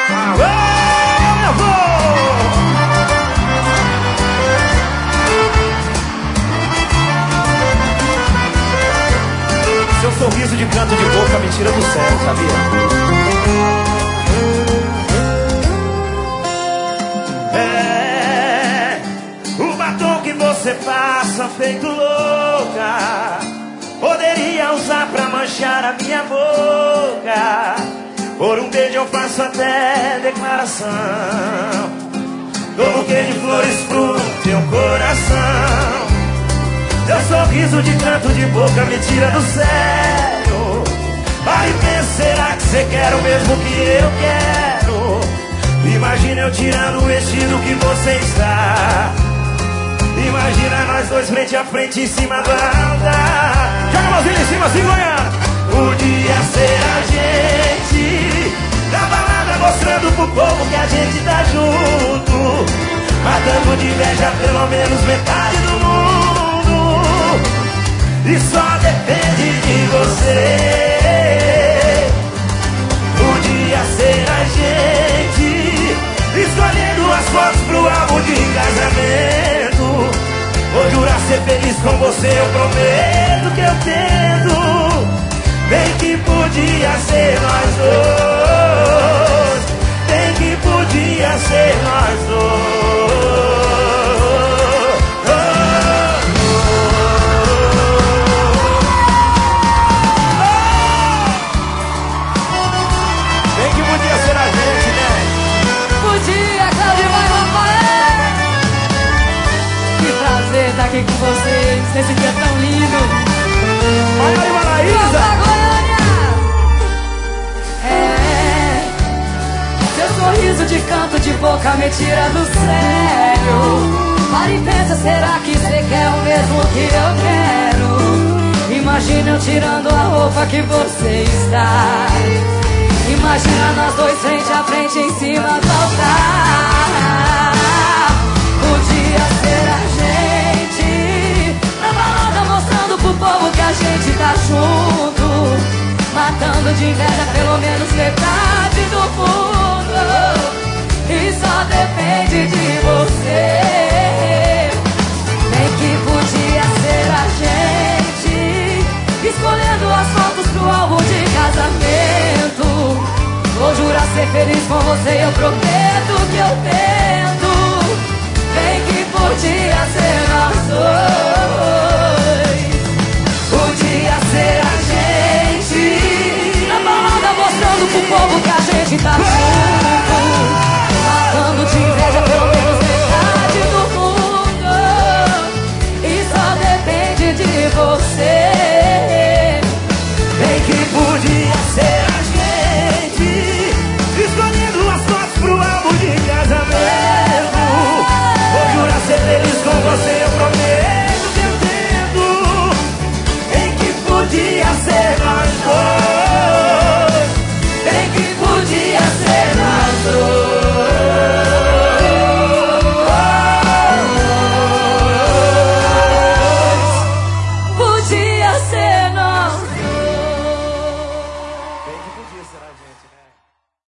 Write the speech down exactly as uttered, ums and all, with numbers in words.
Aê, meu povo! Seu sorriso de canto de boca me tira do sério, sabia? É, o batom que você passa feito louca poderia usar pra manchar a minha boca. Por um beijo eu faço até declaração. Dou buquê de flores pro teu coração. Teu sorriso de canto de boca me tira do sério. Vai e pensa, será que você quer o mesmo que eu quero? Imagina eu tirando o vestido que você está. Imagina nós dois frente a frente em cima do altar. Joga a mãozinha em cima assim, Goiânia. Podia ser a gente na balada mostrando pro povo que a gente tá junto, matando de inveja pelo menos metade do mundo. E só depende de você. Podia ser a gente escolhendo as fotos pro álbum de casamento. Vou jurar ser feliz com você, eu prometo que eu tento. Bem que podia ser nós dois. Bem que podia ser nós dois. Bem que podia ser a gente, né? Podia, Cláudio, vai, Rafael. Que prazer estar aqui com vocês nesse dia tão lindo. Olha aí, Maraísa. É, seu sorriso de canto de boca me tira do sério. Para e pensa, será que você quer o mesmo que eu quero? Imagina eu tirando a roupa que você está. Imagina nós dois frente a frente em cima do altar. Podia ser a gente na balada mostrando pro povo que a gente tá junto, matando de inveja pelo menos metade do mundo. E só depende de você. Bem que podia ser a gente escolhendo as fotos pro álbum de casamento. Vou jurar ser feliz com você, eu prometo que eu tento. Bem que podia ser nós dois. Podia ser a gente na balada mostrando pro povo que a gente tá